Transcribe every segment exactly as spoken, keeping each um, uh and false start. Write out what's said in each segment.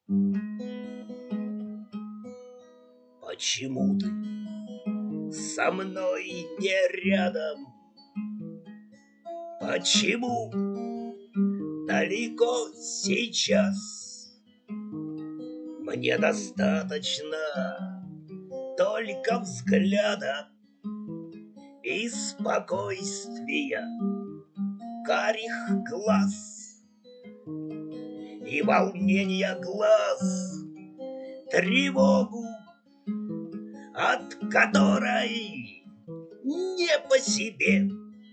Почему ты со мной не рядом? Почему далеко сейчас? Мне достаточно только взгляда и спокойствия карих глаз, и волнения глаз, тревогу, от которой не по себе.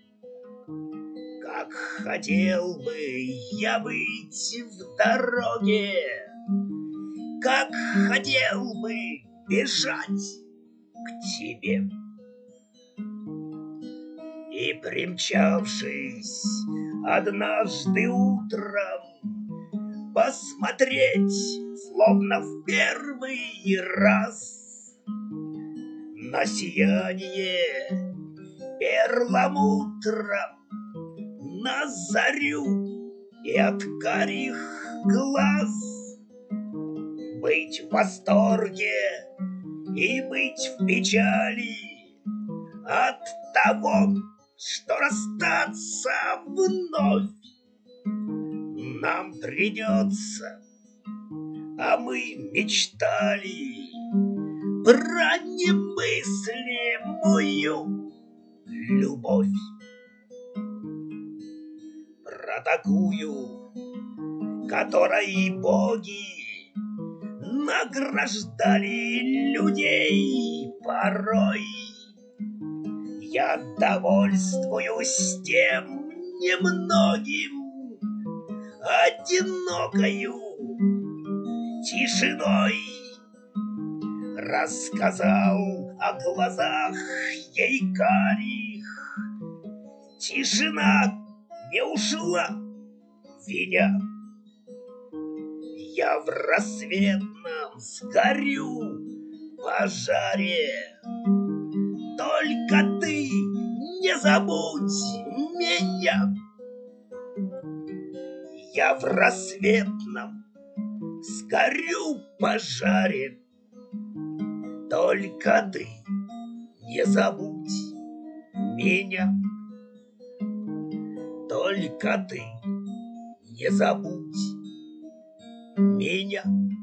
Как хотел бы я быть в дороге, как хотел бы бежать к тебе. И, примчавшись однажды утром, посмотреть, словно в первый раз, на сияние перламутра, на зарю и от карих глаз. Быть в восторге и быть в печали от того, что расстаться вновь нам придется, а мы мечтали про немыслимую любовь, про такую, которой боги награждали людей порой. Я довольствуюсь тем немногим, одинокою тишиной. Рассказал о глазах ей карих, тишина не ушла, виня. Я в рассветном сгорю пожаре, только ты не забудь меня. Я в рассветном сгорю пожаре, только ты не забудь меня. Только ты не забудь меня.